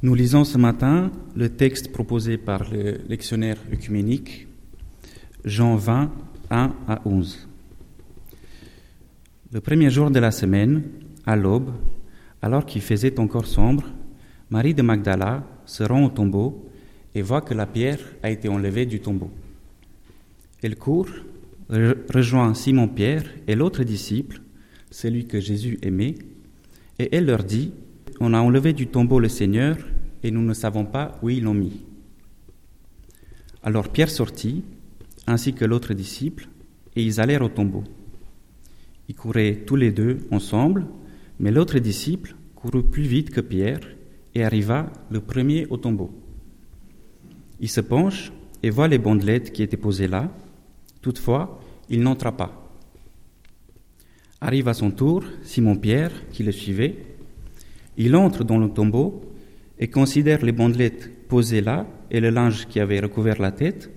Nous lisons ce matin le texte proposé par le lectionnaire œcuménique, Jean 20, 1 à 11. Le premier jour de la semaine, à l'aube, alors qu'il faisait encore sombre, Marie de Magdala se rend au tombeau et voit que la pierre a été enlevée du tombeau. Elle court, rejoint Simon-Pierre et l'autre disciple, celui que Jésus aimait, et elle leur dit: « On a enlevé du tombeau le Seigneur et nous ne savons pas où ils l'ont mis. » Alors Pierre sortit, ainsi que l'autre disciple, et ils allèrent au tombeau. Ils couraient tous les deux ensemble, mais l'autre disciple courut plus vite que Pierre et arriva le premier au tombeau. Il se penche et voit les bandelettes qui étaient posées là. Toutefois, il n'entra pas. Arrive à son tour Simon-Pierre, qui le suivait. Il entre dans le tombeau et considère les bandelettes posées là et le linge qui avait recouvert la tête.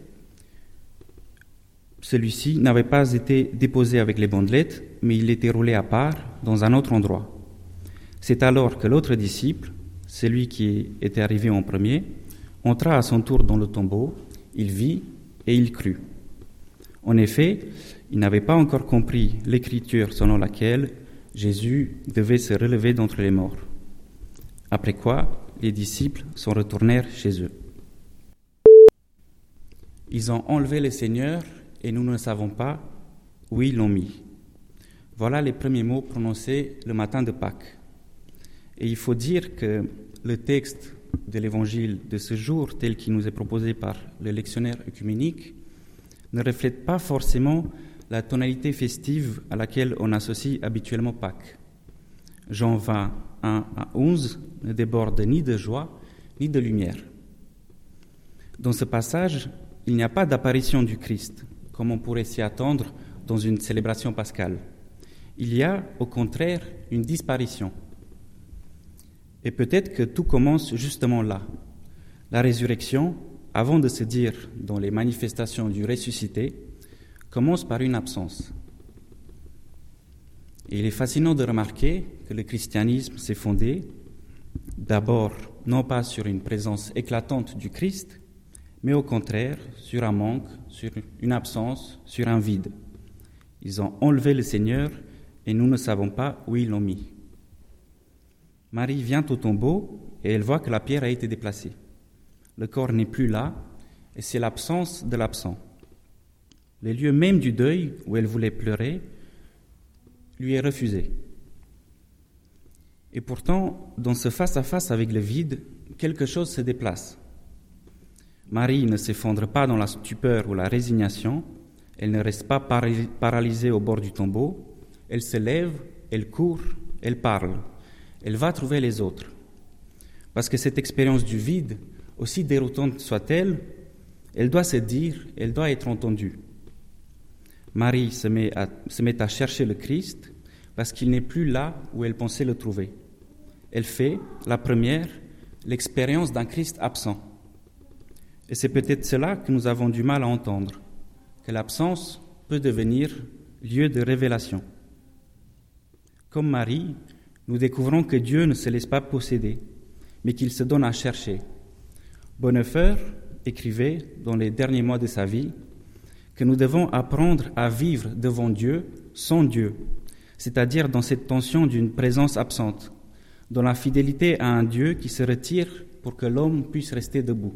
Celui-ci n'avait pas été déposé avec les bandelettes, mais il était roulé à part dans un autre endroit. C'est alors que l'autre disciple, celui qui était arrivé en premier, entra à son tour dans le tombeau, il vit et il crut. En effet, il n'avait pas encore compris l'écriture selon laquelle Jésus devait se relever d'entre les morts. Après quoi, les disciples s'en retournèrent chez eux. Ils ont enlevé le Seigneur et nous ne savons pas où ils l'ont mis. Voilà les premiers mots prononcés le matin de Pâques. Et il faut dire que le texte de l'évangile de ce jour, tel qu'il nous est proposé par le lectionnaire œcuménique, ne reflète pas forcément la tonalité festive à laquelle on associe habituellement Pâques. Jean 20, 1 à 11 ne déborde ni de joie ni de lumière. Dans ce passage, il n'y a pas d'apparition du Christ, comme on pourrait s'y attendre dans une célébration pascale. Il y a, au contraire, une disparition. Et peut-être que tout commence justement là. La résurrection, avant de se dire dans les manifestations du ressuscité, commence par une absence. Et il est fascinant de remarquer que le christianisme s'est fondé d'abord non pas sur une présence éclatante du Christ, mais au contraire sur un manque, sur une absence, sur un vide. Ils ont enlevé le Seigneur et nous ne savons pas où ils l'ont mis. Marie vient au tombeau et elle voit que la pierre a été déplacée. Le corps n'est plus là et c'est l'absence de l'absent. Le lieu même du deuil où elle voulait pleurer lui est refusé. Et pourtant, dans ce face-à-face avec le vide, quelque chose se déplace. Marie ne s'effondre pas dans la stupeur ou la résignation, elle ne reste pas paralysée au bord du tombeau, elle se lève, elle court, elle parle, elle va trouver les autres. Parce que cette expérience du vide, aussi déroutante soit-elle, elle doit se dire, elle doit être entendue. Marie se met à chercher le Christ parce qu'il n'est plus là où elle pensait le trouver. Elle fait, la première, l'expérience d'un Christ absent. Et c'est peut-être cela que nous avons du mal à entendre, que l'absence peut devenir lieu de révélation. Comme Marie, nous découvrons que Dieu ne se laisse pas posséder, mais qu'il se donne à chercher. Bonhoeffer écrivait dans les derniers mois de sa vie que nous devons apprendre à vivre devant Dieu sans Dieu, c'est-à-dire dans cette tension d'une présence absente, dans la fidélité à un Dieu qui se retire pour que l'homme puisse rester debout.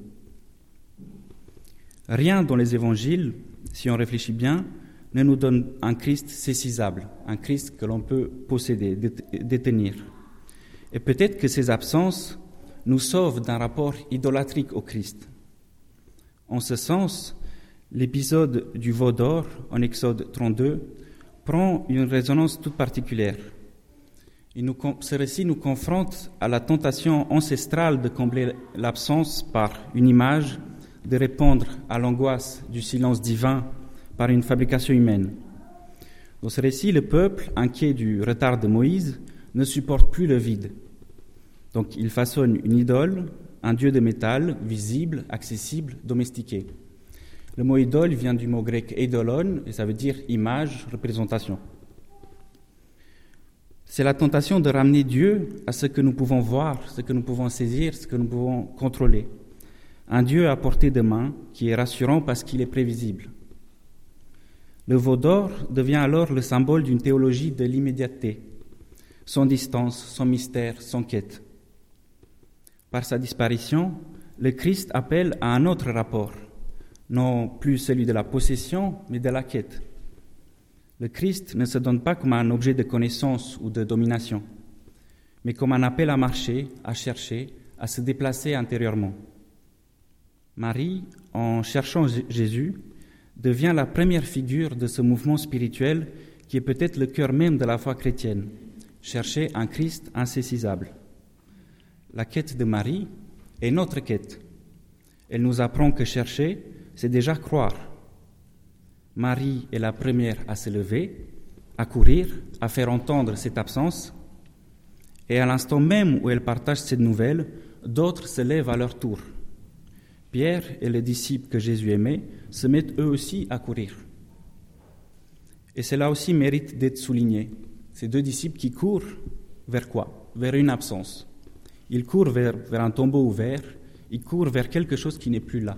Rien dans les évangiles, si on réfléchit bien, ne nous donne un Christ saisissable, un Christ que l'on peut posséder, détenir. Et peut-être que ces absences nous sauvent d'un rapport idolâtrique au Christ. En ce sens, l'épisode du veau d'or, en Exode 32, prend une résonance toute particulière. Ce récit nous confronte à la tentation ancestrale de combler l'absence par une image, de répondre à l'angoisse du silence divin par une fabrication humaine. Dans ce récit, le peuple, inquiet du retard de Moïse, ne supporte plus le vide. Donc il façonne une idole, un dieu de métal, visible, accessible, domestiqué. Le mot idole vient du mot grec eidolon, et ça veut dire image, représentation. C'est la tentation de ramener Dieu à ce que nous pouvons voir, ce que nous pouvons saisir, ce que nous pouvons contrôler. Un Dieu à portée de main qui est rassurant parce qu'il est prévisible. Le veau d'or devient alors le symbole d'une théologie de l'immédiateté, sans distance, sans mystère, sans quête. Par sa disparition, le Christ appelle à un autre rapport, non plus celui de la possession, mais de la quête. Le Christ ne se donne pas comme un objet de connaissance ou de domination, mais comme un appel à marcher, à chercher, à se déplacer intérieurement. Marie, en cherchant Jésus, devient la première figure de ce mouvement spirituel qui est peut-être le cœur même de la foi chrétienne, chercher un Christ insaisissable. La quête de Marie est notre quête. Elle nous apprend que chercher, c'est déjà croire. Marie est la première à se lever, à courir, à faire entendre cette absence, et à l'instant même où elle partage cette nouvelle, d'autres se lèvent à leur tour. Pierre et les disciples que Jésus aimait se mettent eux aussi à courir. Et cela aussi mérite d'être souligné. Ces deux disciples qui courent vers quoi? Vers une absence. Ils courent vers un tombeau ouvert, ils courent vers quelque chose qui n'est plus là.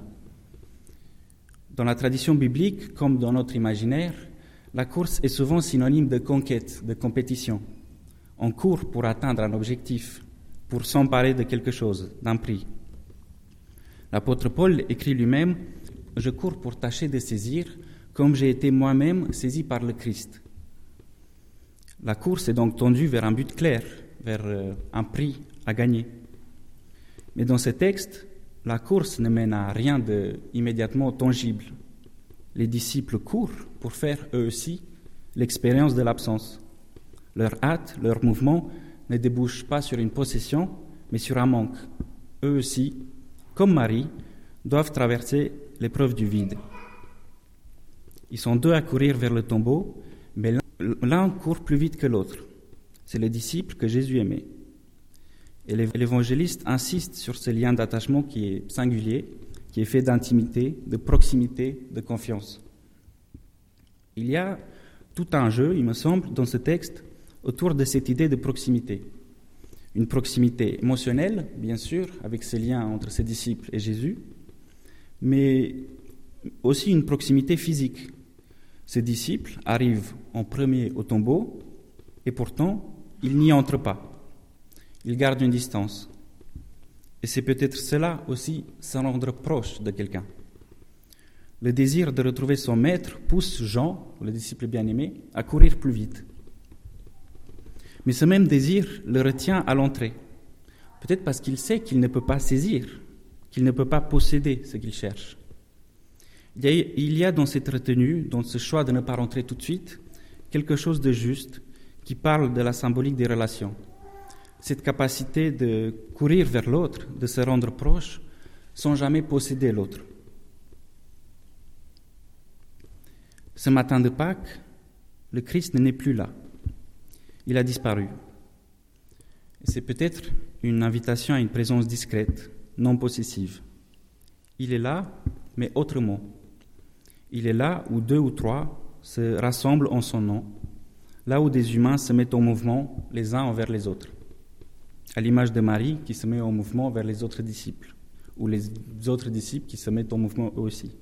Dans la tradition biblique, comme dans notre imaginaire, la course est souvent synonyme de conquête, de compétition. On court pour atteindre un objectif, pour s'emparer de quelque chose, d'un prix. L'apôtre Paul écrit lui-même « Je cours pour tâcher de saisir, comme j'ai été moi-même saisi par le Christ ». La course est donc tendue vers un but clair, vers un prix à gagner. Mais dans ce texte, la course ne mène à rien d'immédiatement tangible. Les disciples courent pour faire eux aussi l'expérience de l'absence. Leur hâte, leur mouvement ne débouchent pas sur une possession, mais sur un manque. Eux aussi, comme Marie, doivent traverser l'épreuve du vide. Ils sont deux à courir vers le tombeau, mais l'un court plus vite que l'autre. C'est le disciple que Jésus aimait. Et l'évangéliste insiste sur ce lien d'attachement qui est singulier, qui est fait d'intimité, de proximité, de confiance. Il y a tout un jeu, il me semble, dans ce texte, autour de cette idée de proximité. Une proximité émotionnelle, bien sûr, avec ce lien entre ses disciples et Jésus, mais aussi une proximité physique. Ces disciples arrivent en premier au tombeau et pourtant, ils n'y entrent pas. Ils gardent une distance. Et c'est peut-être cela aussi, se rendre proche de quelqu'un. Le désir de retrouver son maître pousse Jean, le disciple bien-aimé, à courir plus vite. Mais ce même désir le retient à l'entrée. Peut-être parce qu'il sait qu'il ne peut pas saisir, qu'il ne peut pas posséder ce qu'il cherche. Il y a dans cette retenue, dans ce choix de ne pas rentrer tout de suite, quelque chose de juste qui parle de la symbolique des relations. Cette capacité de courir vers l'autre, de se rendre proche, sans jamais posséder l'autre. Ce matin de Pâques, le Christ n'est plus là. Il a disparu. Et c'est peut-être une invitation à une présence discrète, non possessive. Il est là, mais autrement. Il est là où 2 ou 3 se rassemblent en son nom, là où des humains se mettent en mouvement les uns envers les autres. À l'image de Marie qui se met en mouvement vers les autres disciples, ou les autres disciples qui se mettent en mouvement eux aussi.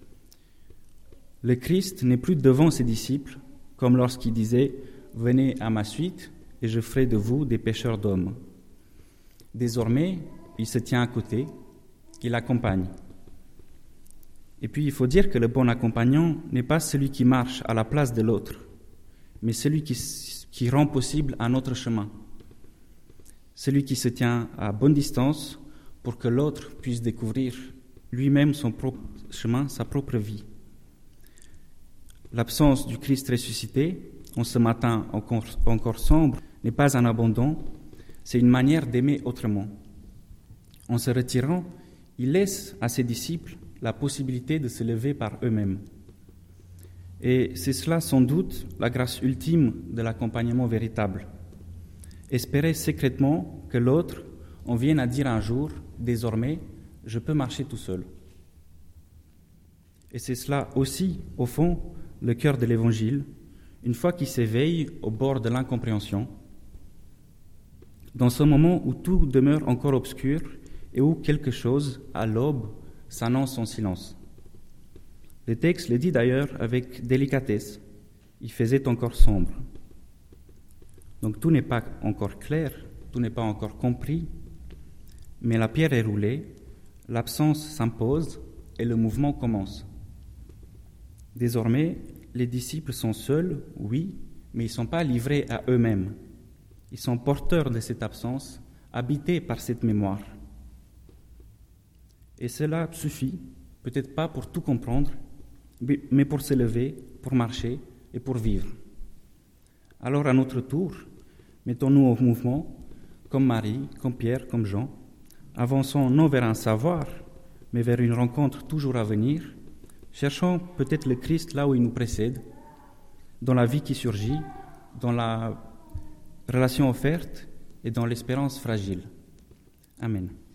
Le Christ n'est plus devant ses disciples, comme lorsqu'il disait « Venez à ma suite, et je ferai de vous des pêcheurs d'hommes ». Désormais, il se tient à côté, il accompagne. Et puis, il faut dire que le bon accompagnant n'est pas celui qui marche à la place de l'autre, mais celui qui rend possible un autre chemin. Celui qui se tient à bonne distance pour que l'autre puisse découvrir lui-même son propre chemin, sa propre vie. L'absence du Christ ressuscité, en ce matin encore sombre, n'est pas un abandon, c'est une manière d'aimer autrement. En se retirant, il laisse à ses disciples la possibilité de se lever par eux-mêmes. Et c'est cela sans doute la grâce ultime de l'accompagnement véritable. Espérer secrètement que l'autre en vienne à dire un jour, désormais, je peux marcher tout seul. Et c'est cela aussi, au fond, le cœur de l'Évangile, une fois qu'il s'éveille au bord de l'incompréhension, dans ce moment où tout demeure encore obscur et où quelque chose, à l'aube, s'annonce en silence. Le texte le dit d'ailleurs avec délicatesse. Il faisait encore sombre. Donc tout n'est pas encore clair, tout n'est pas encore compris, mais la pierre est roulée, l'absence s'impose et le mouvement commence. Désormais, les disciples sont seuls, oui, mais ils ne sont pas livrés à eux-mêmes. Ils sont porteurs de cette absence, habités par cette mémoire. Et cela suffit, peut-être pas pour tout comprendre, mais pour se lever, pour marcher et pour vivre. Alors à notre tour, mettons-nous au mouvement, comme Marie, comme Pierre, comme Jean, avançons non vers un savoir, mais vers une rencontre toujours à venir, cherchons peut-être le Christ là où il nous précède, dans la vie qui surgit, dans la relation offerte et dans l'espérance fragile. Amen.